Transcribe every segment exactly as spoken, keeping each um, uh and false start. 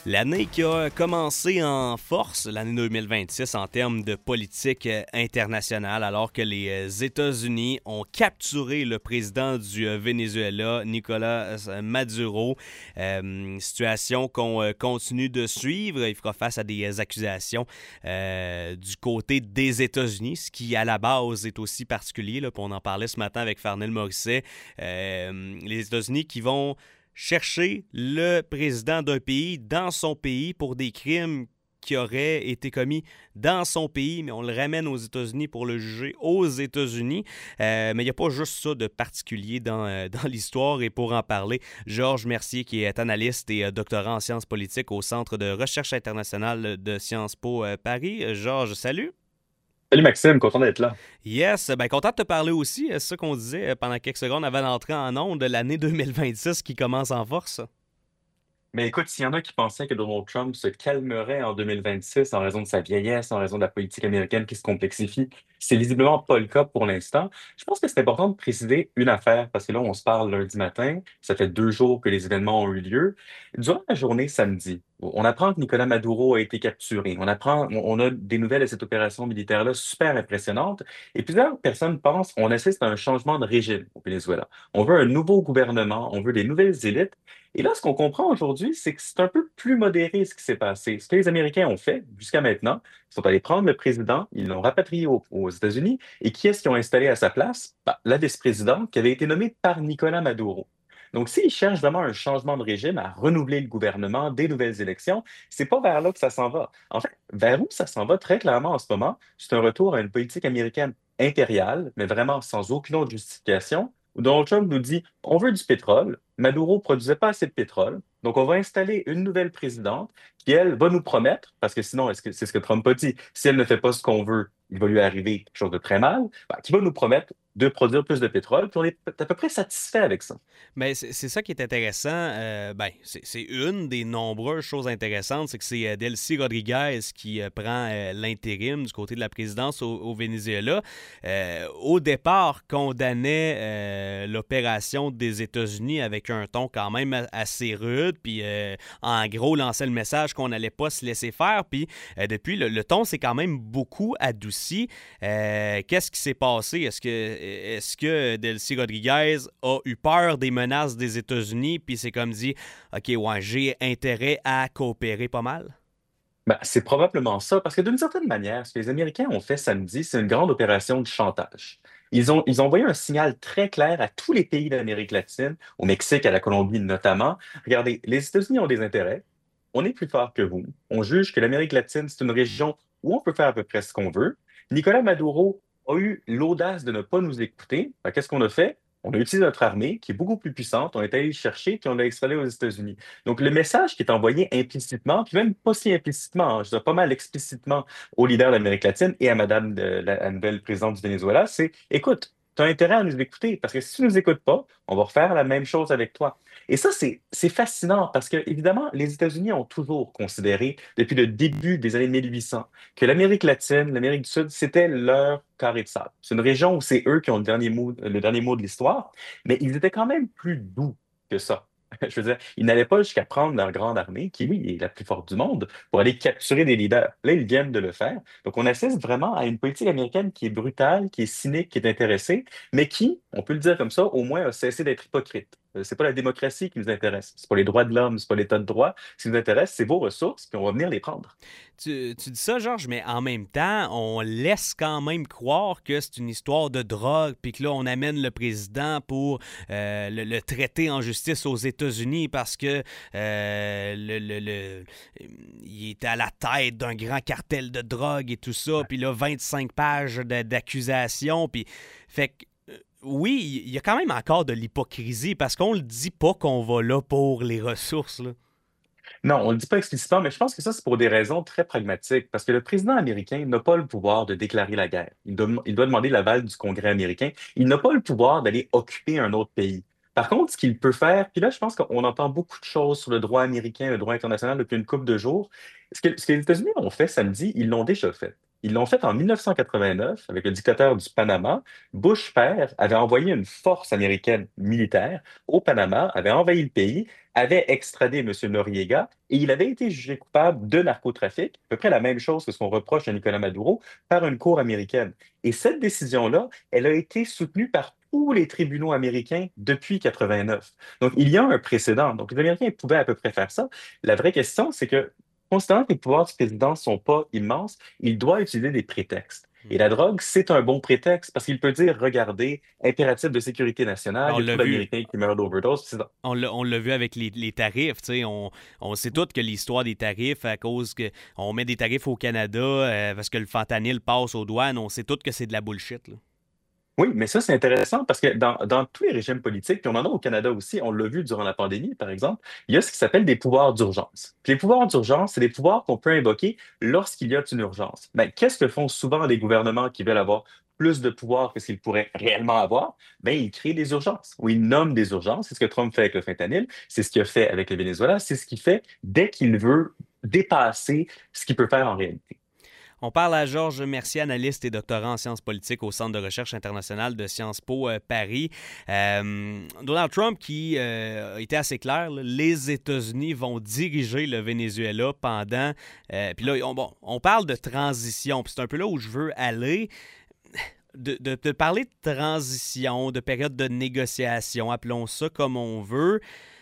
L'année qui a commencé en force, l'année deux mille vingt-six, en termes de politique internationale, alors que les États-Unis ont capturé le président du Venezuela, Nicolás Maduro. Euh, situation qu'on continue de suivre. Il fera face à des accusations euh, du côté des États-Unis, ce qui, à la base, est aussi particulier. Là, puis on en parlait ce matin avec Farnell Morisset. Euh, les États-Unis qui vont chercher le président d'un pays dans son pays pour des crimes qui auraient été commis dans son pays, mais on le ramène aux États-Unis pour le juger aux États-Unis. Euh, mais il n'y a pas juste ça de particulier dans, euh, dans l'histoire. Et pour en parler, Georges Mercier, qui est analyste et euh, doctorant en sciences politiques au Centre de recherche internationale de Sciences Po euh, Paris. Georges, salut! Salut Maxime, content d'être là. Yes, ben content de te parler aussi. C'est ça qu'on disait pendant quelques secondes avant d'entrer en ondes de l'année deux mille vingt-six qui commence en force. Mais écoute, s'il y en a qui pensaient que Donald Trump se calmerait en deux mille vingt-six en raison de sa vieillesse, en raison de la politique américaine qui se complexifie, c'est visiblement pas le cas pour l'instant. Je pense que c'est important de préciser une affaire, parce que là, on se parle lundi matin, ça fait deux jours que les événements ont eu lieu. Durant la journée samedi, on apprend que Nicolas Maduro a été capturé. On apprend, on on a des nouvelles de cette opération militaire-là super impressionnante. Et plusieurs personnes pensent qu'on assiste à un changement de régime au Venezuela. On veut un nouveau gouvernement, on veut des nouvelles élites. Et là, ce qu'on comprend aujourd'hui, c'est que c'est un peu plus modéré ce qui s'est passé. Ce que les Américains ont fait jusqu'à maintenant, ils sont allés prendre le président, ils l'ont rapatrié au- aux États-Unis. Et qui est-ce qu'ils ont installé à sa place? Ben, la vice-présidente qui avait été nommée par Nicolas Maduro. Donc, s'ils cherchent vraiment un changement de régime, à renouveler le gouvernement, des nouvelles élections, c'est pas vers là que ça s'en va. En fait, vers où ça s'en va très clairement en ce moment, c'est un retour à une politique américaine impériale, mais vraiment sans aucune autre justification, où Donald Trump nous dit, on veut du pétrole, Maduro produisait pas assez de pétrole, donc on va installer une nouvelle présidente qui, elle, va nous promettre, parce que sinon, est-ce que c'est ce que Trump a dit, si elle ne fait pas ce qu'on veut, il va lui arriver quelque chose de très mal, ben, qui va nous promettre de produire plus de pétrole, puis on est à peu près satisfait avec ça. Mais c'est c'est ça qui est intéressant. Euh, ben, c'est c'est une des nombreuses choses intéressantes, c'est que c'est euh, Delcy Rodriguez qui euh, prend euh, l'intérim du côté de la présidence au, au Venezuela. Euh, au départ, condamnait euh, l'opération des États-Unis avec un ton quand même a- assez rude, puis euh, en gros lançait le message qu'on n'allait pas se laisser faire. Puis euh, depuis, le, le ton s'est quand même beaucoup adouci. Euh, Qu'est-ce qui s'est passé? Est-ce que, est-ce que Delcy Rodriguez a eu peur des menaces des États-Unis, puis c'est comme dit, OK, ouais, j'ai intérêt à coopérer pas mal? Ben, c'est probablement ça, parce que d'une certaine manière, ce que les Américains ont fait samedi, c'est une grande opération de chantage. Ils ont, ils ont envoyé un signal très clair à tous les pays d'Amérique latine, au Mexique, à la Colombie notamment. Regardez, les États-Unis ont des intérêts. On est plus fort que vous. On juge que l'Amérique latine, c'est une région où on peut faire à peu près ce qu'on veut. Nicolas Maduro a eu l'audace de ne pas nous écouter. Ben, qu'est-ce qu'on a fait? On a utilisé notre armée, qui est beaucoup plus puissante. On est allé le chercher, puis on l'a extradé aux États-Unis. Donc, le message qui est envoyé implicitement, puis même pas si implicitement, hein, je dirais pas mal explicitement aux leaders d'Amérique latine et à Madame de, la, la nouvelle présidente du Venezuela, c'est, écoute, tu as intérêt à nous écouter, parce que si tu nous écoutes pas, on va refaire la même chose avec toi. Et ça, c'est, c'est fascinant, parce que, évidemment, les États-Unis ont toujours considéré, depuis le début des années mille huit cents, que l'Amérique latine, l'Amérique du Sud, c'était leur carré de sable. C'est une région où c'est eux qui ont le dernier mot, le dernier mot de l'histoire, mais ils étaient quand même plus doux que ça. Je veux dire, ils n'allaient pas jusqu'à prendre leur grande armée, qui, oui, est la plus forte du monde, pour aller capturer des leaders. Là, ils viennent de le faire. Donc, on assiste vraiment à une politique américaine qui est brutale, qui est cynique, qui est intéressée, mais qui, on peut le dire comme ça, au moins a cessé d'être hypocrite. Euh, C'est pas la démocratie qui nous intéresse. C'est pas les droits de l'homme, c'est pas l'état de droit. Ce qui nous intéresse, c'est vos ressources, puis on va venir les prendre. Tu, tu dis ça, Georges, mais en même temps, on laisse quand même croire que c'est une histoire de drogue, puis que là, on amène le président pour euh, le, le traiter en justice aux États-Unis parce que euh, le, le- le- il est à la tête d'un grand cartel de drogue et tout ça, puis là, vingt-cinq pages de- d'accusations, puis fait que euh, oui, il y a quand même encore de l'hypocrisie parce qu'on le dit pas qu'on va là pour les ressources, là. Non, on ne le dit pas explicitement, mais je pense que ça, c'est pour des raisons très pragmatiques, parce que le président américain n'a pas le pouvoir de déclarer la guerre. Il doit, il doit demander l'aval du Congrès américain. Il n'a pas le pouvoir d'aller occuper un autre pays. Par contre, ce qu'il peut faire, puis là, je pense qu'on entend beaucoup de choses sur le droit américain, le droit international depuis une couple de jours. Ce que, ce que les États-Unis ont fait samedi, ils l'ont déjà fait. Ils l'ont fait en mille neuf cent quatre-vingt-neuf avec le dictateur du Panama. Bush père avait envoyé une force américaine militaire au Panama, avait envahi le pays, avait extradé M. Noriega et il avait été jugé coupable de narcotrafic, à peu près la même chose que ce qu'on reproche à Nicolas Maduro, par une cour américaine. Et cette décision-là, elle a été soutenue par tous les tribunaux américains depuis quatre-vingt-neuf. Donc, il y a un précédent. Donc, les Américains pouvaient à peu près faire ça. La vraie question, c'est que, considérant que les pouvoirs du président ne sont pas immenses, il doit utiliser des prétextes. Et la drogue, c'est un bon prétexte parce qu'il peut dire, regardez, impératif de sécurité Ben, nationale, on il y a l'a trop vu. d'Américains qui meurent d'overdose. C'est ça. On l'a, on l'a vu avec les, les tarifs, tu sais, on, on sait tous que l'histoire des tarifs, à cause que on met des tarifs au Canada euh, parce que le fentanyl passe aux douanes, on sait tous que c'est de la bullshit, là. Oui, mais ça, c'est intéressant parce que dans, dans tous les régimes politiques, puis on en a au Canada aussi, on l'a vu durant la pandémie, par exemple, il y a ce qui s'appelle des pouvoirs d'urgence. Puis les pouvoirs d'urgence, c'est des pouvoirs qu'on peut invoquer lorsqu'il y a une urgence. Mais qu'est-ce que font souvent les gouvernements qui veulent avoir plus de pouvoir que ce qu'ils pourraient réellement avoir? Ben, ils créent des urgences ou ils nomment des urgences. C'est ce que Trump fait avec le fentanyl, c'est ce qu'il a fait avec le Venezuela, c'est ce qu'il fait dès qu'il veut dépasser ce qu'il peut faire en réalité. On parle à Georges Mercier, analyste et doctorant en sciences politiques au Centre de recherche internationale de Sciences Po euh, Paris. Euh, Donald Trump qui euh, était assez clair, là, les États-Unis vont diriger le Venezuela pendant... Euh, puis là, on, bon, on parle de transition, puis c'est un peu là où je veux aller. De, de, de parler de transition, de période de négociation, appelons ça comme on veut.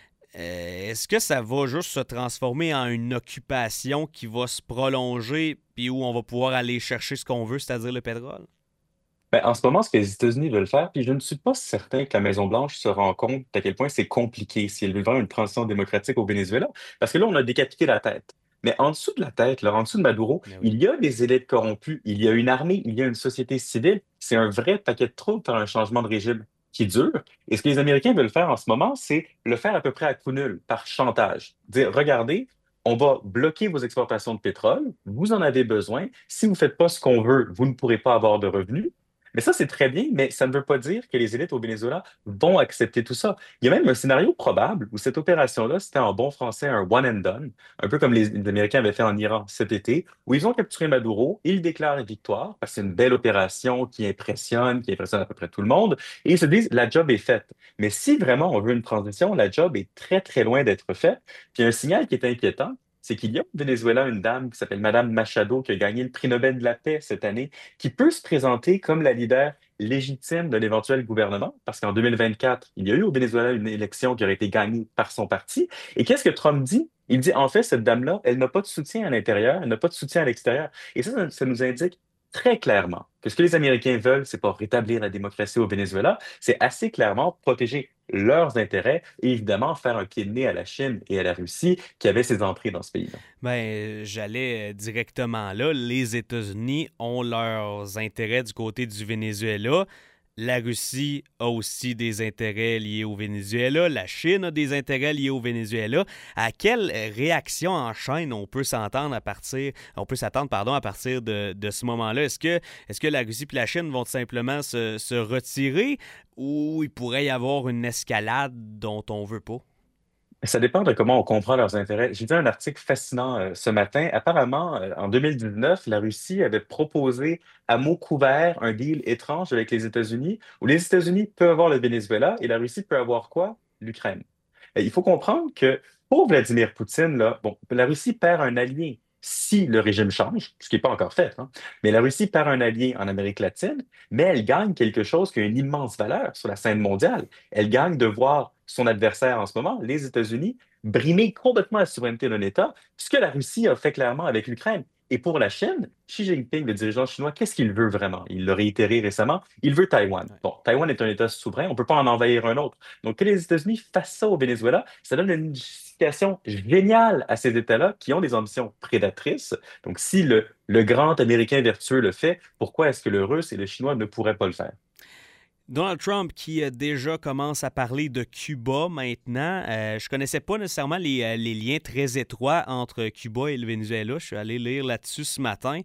Euh, est-ce que ça va juste se transformer en une occupation qui va se prolonger puis où on va pouvoir aller chercher ce qu'on veut, c'est-à-dire le pétrole? Ben, en ce moment, ce que les États-Unis veulent faire, puis je ne suis pas certain que la Maison-Blanche se rend compte à quel point c'est compliqué si elle veut vraiment une transition démocratique au Venezuela, parce que là, on a décapité la tête. Mais en dessous de la tête, là, en dessous de Maduro, Mais oui. il y a des élites corrompues, il y a une armée, il y a une société civile. C'est un vrai paquet de troubles pour un changement de régime qui dure. Et ce que les Américains veulent faire en ce moment, c'est le faire à peu près à coup nul, par chantage. Dire, regardez, on va bloquer vos exportations de pétrole, vous en avez besoin. Si vous ne faites pas ce qu'on veut, vous ne pourrez pas avoir de revenus. Mais ça, c'est très bien, mais ça ne veut pas dire que les élites au Venezuela vont accepter tout ça. Il y a même un scénario probable où cette opération-là, c'était en bon français un one and done, un peu comme les, les Américains avaient fait en Iran cet été, où ils ont capturé Maduro, ils déclarent une victoire, parce que c'est une belle opération qui impressionne, qui impressionne à peu près tout le monde, et ils se disent, la job est faite. Mais si vraiment on veut une transition, la job est très, très loin d'être faite. Puis un signal qui est inquiétant, c'est qu'il y a au Venezuela une dame qui s'appelle Madame Machado, qui a gagné le prix Nobel de la paix cette année, qui peut se présenter comme la leader légitime de l'éventuel gouvernement, parce qu'en deux mille vingt-quatre, il y a eu au Venezuela une élection qui aurait été gagnée par son parti. Et qu'est-ce que Trump dit? Il dit, en fait, cette dame-là, elle n'a pas de soutien à l'intérieur, elle n'a pas de soutien à l'extérieur. Et ça, ça, ça nous indique très clairement que ce que les Américains veulent, c'est pas rétablir la démocratie au Venezuela, c'est assez clairement protéger leurs intérêts et évidemment faire un pied de nez à la Chine et à la Russie qui avaient ses entrées dans ce pays-là. Ben, j'allais euh, directement là. Les États-Unis ont leurs intérêts du côté du Venezuela. La Russie a aussi des intérêts liés au Venezuela. La Chine a des intérêts liés au Venezuela. À quelle réaction en chaîne on peut s'entendre à partir, on peut s'attendre, pardon, à partir de, de ce moment-là? Est-ce que, est-ce que la Russie et la Chine vont simplement se, se retirer ou il pourrait y avoir une escalade dont on veut pas? Ça dépend de comment on comprend leurs intérêts. J'ai vu un article fascinant euh, ce matin. Apparemment, euh, en deux mille dix-neuf, la Russie avait proposé à mots couverts un deal étrange avec les États-Unis, où les États-Unis peuvent avoir le Venezuela et la Russie peut avoir quoi? L'Ukraine. Et il faut comprendre que pour Vladimir Poutine, là, bon, la Russie perd un allié si le régime change, ce qui n'est pas encore fait, hein. Mais la Russie perd un allié en Amérique latine, mais elle gagne quelque chose qui a une immense valeur sur la scène mondiale. Elle gagne de voir son adversaire en ce moment, les États-Unis, brimer complètement la souveraineté d'un État, ce que la Russie a fait clairement avec l'Ukraine. Et pour la Chine, Xi Jinping, le dirigeant chinois, qu'est-ce qu'il veut vraiment? Il l'a réitéré récemment, il veut Taïwan. Ouais. Bon, Taïwan est un État souverain, on ne peut pas en envahir un autre. Donc, que les États-Unis fassent ça au Venezuela, ça donne une justification géniale à ces États-là qui ont des ambitions prédatrices. Donc, si le, le grand Américain vertueux le fait, pourquoi est-ce que le Russe et le Chinois ne pourraient pas le faire? Donald Trump qui euh, déjà commence à parler de Cuba maintenant. Euh, je connaissais pas nécessairement les, euh, les liens très étroits entre Cuba et le Venezuela. Je suis allé lire là-dessus ce matin.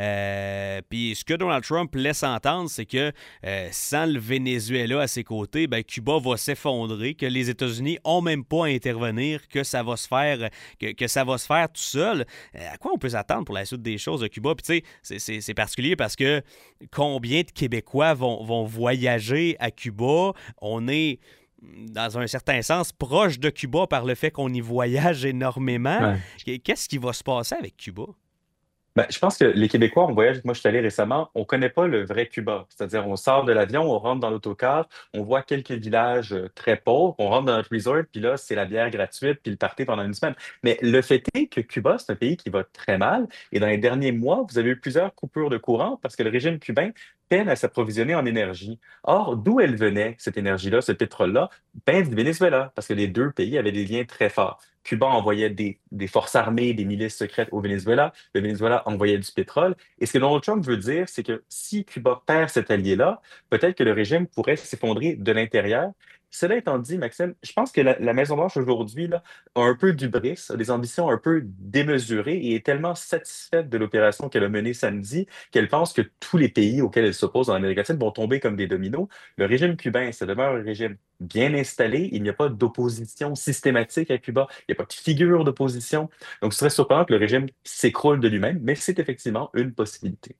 Euh, Puis ce que Donald Trump laisse entendre, c'est que euh, sans le Venezuela à ses côtés, ben, Cuba va s'effondrer, que les États-Unis ont même pas à intervenir, que ça va se faire, que, que ça va se faire tout seul. Euh, à quoi on peut s'attendre pour la suite des choses de Cuba? Puis tu sais, c'est, c'est, c'est particulier parce que combien de Québécois vont, vont voyager à Cuba? On est dans un certain sens, proche de Cuba par le fait qu'on y voyage énormément. Ouais. Qu'est-ce qui va se passer avec Cuba? Ben, je pense que les Québécois, on voyage, moi je suis allé récemment, on ne connaît pas le vrai Cuba. C'est-à-dire, on sort de l'avion, on rentre dans l'autocar, on voit quelques villages euh, très pauvres, on rentre dans notre resort, puis là, c'est la bière gratuite, puis le party pendant une semaine. Mais le fait est que Cuba, c'est un pays qui va très mal. Et dans les derniers mois, vous avez eu plusieurs coupures de courant parce que le régime cubain peine à s'approvisionner en énergie. Or, d'où elle venait, cette énergie-là, ce pétrole-là? Ben, du Venezuela, parce que les deux pays avaient des liens très forts. Cuba envoyait des, des forces armées, des milices secrètes au Venezuela. Le Venezuela envoyait du pétrole. Et ce que Donald Trump veut dire, c'est que si Cuba perd cet allié-là, peut-être que le régime pourrait s'effondrer de l'intérieur. Cela étant dit, Maxime, je pense que la, la Maison-Blanche aujourd'hui là, a un peu d'hubris, a des ambitions un peu démesurées et est tellement satisfaite de l'opération qu'elle a menée samedi qu'elle pense que tous les pays auxquels elle s'oppose dans l'Amérique latine vont tomber comme des dominos. Le régime cubain, ça demeure un régime bien installé. Il n'y a pas d'opposition systématique à Cuba. Il n'y a pas de figure d'opposition. Donc, ce serait surprenant que le régime s'écroule de lui-même, mais c'est effectivement une possibilité.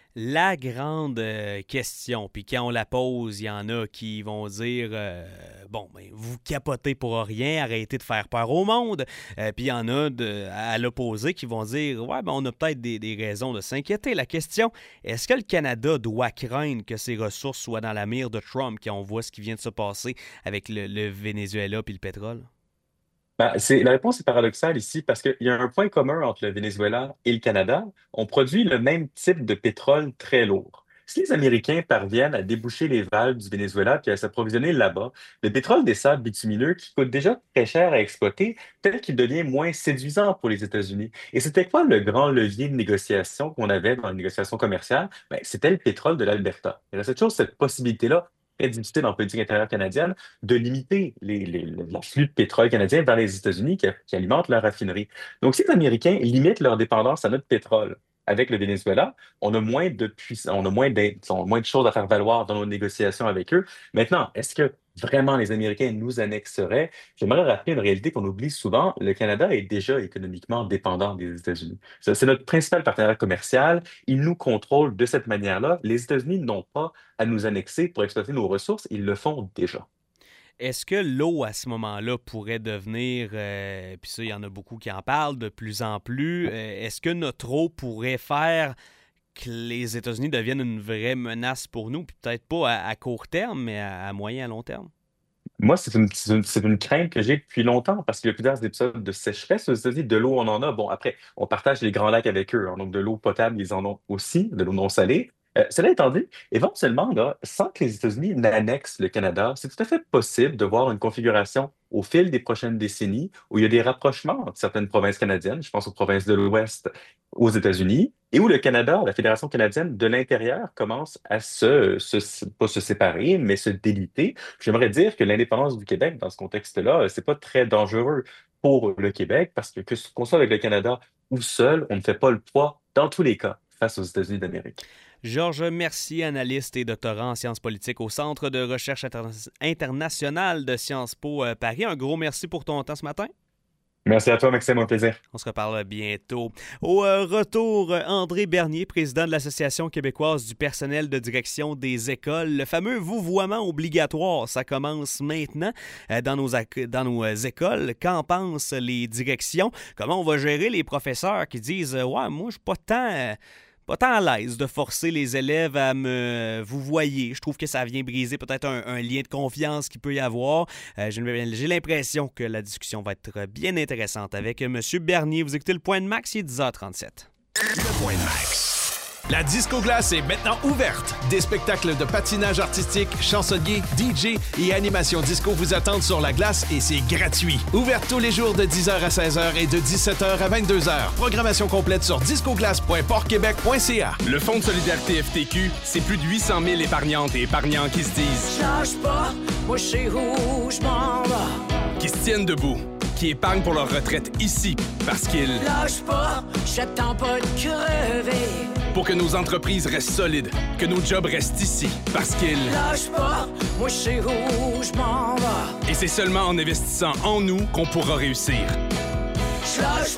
La grande euh, question, puis quand on la pose, il y en a qui vont dire euh, bon, ben, vous capotez pour rien, arrêtez de faire peur au monde. Euh, puis il y en a de, à l'opposé qui vont dire ouais, ben, on a peut-être des, des raisons de s'inquiéter. La question, est-ce que le Canada doit craindre que ses ressources soient dans la mire de Trump quand on voit ce qui vient de se passer avec le, le Venezuela puis le pétrole? Ben, c'est, la réponse est paradoxale ici parce qu'il y a un point commun entre le Venezuela et le Canada. On produit le même type de pétrole très lourd. Si les Américains parviennent à déboucher les valves du Venezuela puis à s'approvisionner là-bas, le pétrole des sables bitumineux qui coûte déjà très cher à exploiter, peut-être qu'il devient moins séduisant pour les États-Unis. Et c'était quoi le grand levier de négociation qu'on avait dans les négociations commerciales? Ben, c'était le pétrole de l'Alberta. Il reste toujours cette possibilité-là très difficile en politique intérieure canadienne de limiter les, les- l'afflux de pétrole canadien vers les États-Unis qui, qui alimentent leur raffinerie. Donc, si les Américains limitent leur dépendance à notre pétrole avec le Venezuela, on a moins de puissance, on a moins d'in- on a moins de choses à faire valoir dans nos négociations avec eux. Maintenant, est-ce que vraiment les Américains nous annexeraient? J'aimerais rappeler une réalité qu'on oublie souvent. Le Canada est déjà économiquement dépendant des États-Unis. C'est c'est notre principal partenaire commercial. Ils nous contrôlent de cette manière-là. Les États-Unis n'ont pas à nous annexer pour exploiter nos ressources. Ils le font déjà. Est-ce que l'eau, à ce moment-là, pourrait devenir, euh, puis ça, il y en a beaucoup qui en parlent de plus en plus, euh, est-ce que notre eau pourrait faire que les États-Unis deviennent une vraie menace pour nous, puis peut-être pas à, à court terme, mais à, à moyen, à long terme? Moi, c'est une, c'est une, c'est une crainte que j'ai depuis longtemps parce qu'il y a plusieurs épisodes de sécheresse aux États-Unis. De l'eau, on en a. Bon, après, on partage les grands lacs avec eux, hein. Donc, de l'eau potable, ils en ont aussi, de l'eau non salée. Euh, cela étant dit, éventuellement, là, sans que les États-Unis n'annexent le Canada, c'est tout à fait possible de voir une configuration au fil des prochaines décennies où il y a des rapprochements entre certaines provinces canadiennes, je pense aux provinces de l'Ouest aux États-Unis, et où le Canada, la Fédération canadienne de l'intérieur, commence à se, se- pas se séparer, mais se déliter. J'aimerais dire que l'indépendance du Québec, dans ce contexte-là, c'est pas très dangereux pour le Québec, parce que que ce qu'on soit avec le Canada ou seul, on ne fait pas le poids, dans tous les cas, face aux États-Unis d'Amérique. Georges Mercier, analyste et doctorant en sciences politiques au Centre de recherche interna- internationale de Sciences Po euh, Paris. Un gros merci pour ton temps ce matin. Merci à toi, Maxime, un plaisir. On se reparle bientôt. Au euh, retour, euh, André Bernier, président de l'Association québécoise du personnel de direction des écoles. Le fameux vouvoiement obligatoire, ça commence maintenant euh, dans nos, ac- dans nos euh, écoles. Qu'en pensent les directions? Comment on va gérer les professeurs qui disent euh, « Ouais, moi, je suis pas tant... euh, pas tant à l'aise de forcer les élèves à me vous voyez. Je trouve que ça vient briser peut-être un, un lien de confiance qu'il peut y avoir. Euh, j'ai, j'ai l'impression que la discussion va être bien intéressante avec M. Bernier. Vous écoutez Le Point de Max, il est dix heures trente-sept. Le Point de Max. La Disco Glace est maintenant ouverte. Des spectacles de patinage artistique, chansonniers, D J et animation disco vous attendent sur la glace et c'est gratuit. Ouverte tous les jours de dix heures à seize heures et de dix-sept heures à vingt-deux heures. Programmation complète sur discoglace point port québec point c a. Le Fonds de solidarité F T Q, c'est plus de huit cent mille épargnantes et épargnants qui se disent Je lâche pas, moi je sais où je m'en vais. qui se tiennent debout, qui épargnent pour leur retraite ici parce qu'ils... Lâche pas, j'attends pas de crever. Pour que nos entreprises restent solides, que nos jobs restent ici parce qu'ils... Lâche pas, moi je sais où je m'en vais. Et c'est seulement en investissant en nous qu'on pourra réussir. Je lâche pas.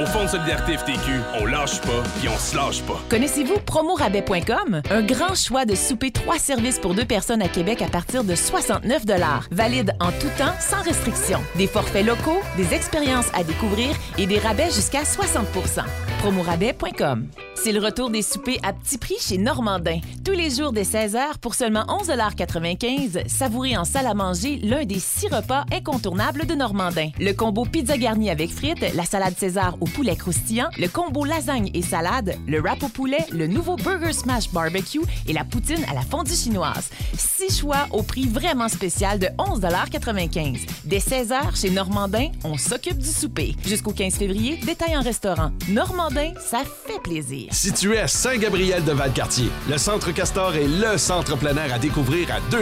Au Fonds de solidarité F T Q, on lâche pas, puis on se lâche pas. Connaissez-vous promo rabais point com? Un grand choix de souper trois services pour deux personnes à Québec à partir de soixante-neuf dollars. Valide en tout temps, sans restriction. Des forfaits locaux, des expériences à découvrir et des rabais jusqu'à soixante pour cent. promo rabais point com. C'est le retour des soupers à petit prix chez Normandin. Tous les jours dès seize heures pour seulement onze dollars quatre-vingt-quinze, savourez en salle à manger l'un des six repas incontournables de Normandin. Le combo pizza garnie avec frites, la salade César au poulet croustillant, le combo lasagne et salade, le wrap au poulet, le nouveau Burger Smash Barbecue et la poutine à la fondue chinoise. Six choix au prix vraiment spécial de onze dollars quatre-vingt-quinze. Dès seize heures chez Normandin, on s'occupe du souper. Jusqu'au quinze février, détail en restaurant. Normandin, ça fait plaisir. Situé à Saint-Gabriel de Valcartier, le Centre Castor est le centre plein air à découvrir à deux